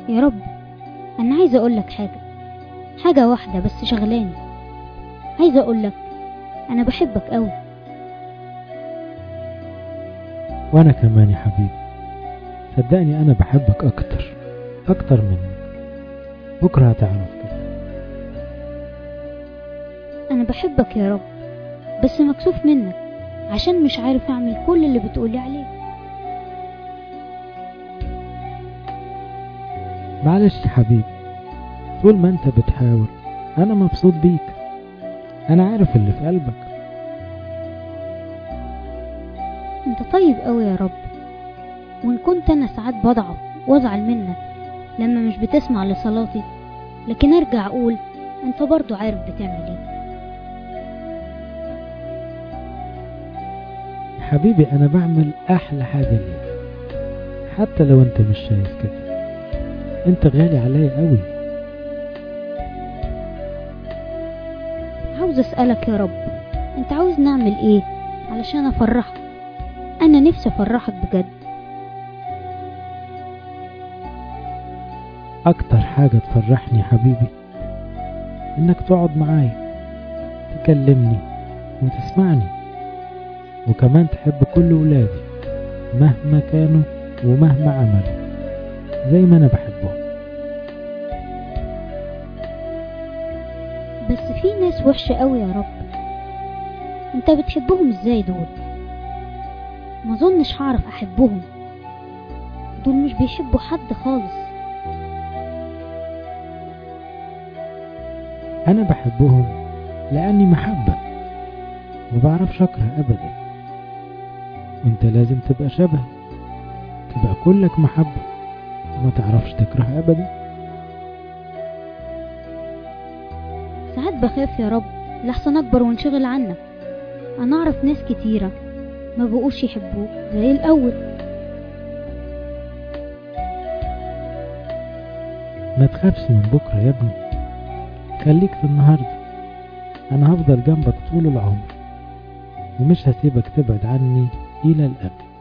يا رب، أنا عايزة أقولك حاجة واحدة بس شغلاني. عايزة أقولك أنا بحبك أوي. وأنا كمان يا حبيبي، صدقني أنا بحبك أكتر منك. بكرة هتعرف كده. أنا بحبك يا رب، بس مكسوف منك عشان مش عارف أعمل كل اللي بتقولي عليه. معلش يا حبيبي، طول ما أنت بتحاول أنا مبسوط بيك. أنا عارف اللي في قلبك. أنت طيب أوي يا رب، وإن كنت أنا ساعات بضعف وأزعل منك لما مش بتسمع لصلاتي، لكن أرجع أقول أنت برضو عارف بتعمل إيه. حبيبي أنا بعمل أحلى حاجة ليك، حتى لو أنت مش شايف كده. أنت غالي عليا قوي. عاوز أسألك يا رب، أنت عاوز نعمل إيه علشان أفرحك؟ أنا نفسي أفرحك بجد. أكتر حاجة تفرحني يا حبيبي إنك تقعد معايا، تكلمني وتسمعني، وكمان تحب كل ولادي مهما كانوا ومهما عملوا زي ما أنا بحبهم. بس في ناس وحشة قوي يا رب، أنت بتحبهم إزاي دول؟ ما ظنش هعرف أحبهم، دول مش بيحبوا حد خالص. أنا بحبهم لأني محبة وبعرفش أكره أبدا، وأنت لازم تبقى شبه، تبقى كلك محبة وما تعرفش تكره أبدا. ساعات بخاف يا رب لحسن أكبر وانشغل عنك. أنا أعرف ناس كتيرة ما بقوش يحبوك زي الأول. ما تخافش من بكرة يا ابني، خليك في النهاردة. أنا هفضل جنبك طول العمر، ومش هسيبك تبعد عني إلى الأبد.